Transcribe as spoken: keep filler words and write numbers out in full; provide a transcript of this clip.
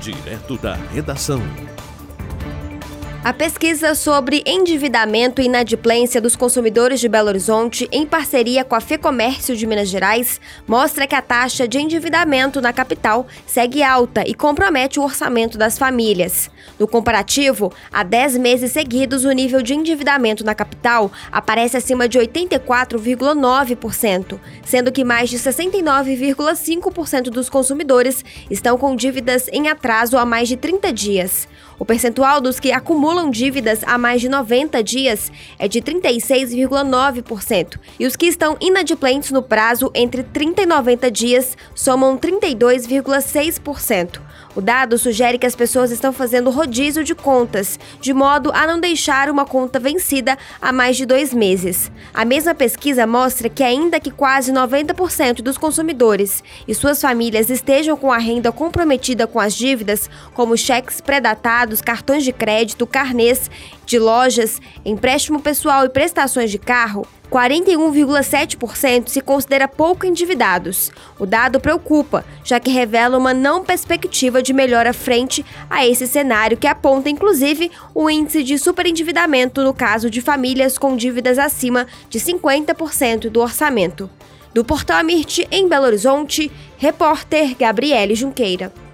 Direto da redação. A pesquisa sobre endividamento e inadimplência dos consumidores de Belo Horizonte, em parceria com a FEComércio de Minas Gerais, mostra que a taxa de endividamento na capital segue alta e compromete o orçamento das famílias. No comparativo, há dez meses seguidos, o nível de endividamento na capital aparece acima de oitenta e quatro vírgula nove por cento, sendo que mais de sessenta e nove vírgula cinco por cento dos consumidores estão com dívidas em atraso há mais de trinta dias. O percentual dos que acumulam dívidas há mais de noventa dias é de trinta e seis vírgula nove por cento e os que estão inadimplentes no prazo entre trinta e noventa dias somam trinta e dois vírgula seis por cento. O dado sugere que as pessoas estão fazendo rodízio de contas, de modo a não deixar uma conta vencida há mais de dois meses. A mesma pesquisa mostra que, ainda que quase noventa por cento dos consumidores e suas famílias estejam com a renda comprometida com as dívidas, como cheques pré-datados, cartões de crédito, carnês de lojas, empréstimo pessoal e prestações de carro, quarenta e um vírgula sete por cento se considera pouco endividados. O dado preocupa, já que revela uma não perspectiva de melhora frente a esse cenário, que aponta, inclusive, o índice de superendividamento no caso de famílias com dívidas acima de cinquenta por cento do orçamento. Do Portal Amirte, em Belo Horizonte, repórter Gabriele Junqueira.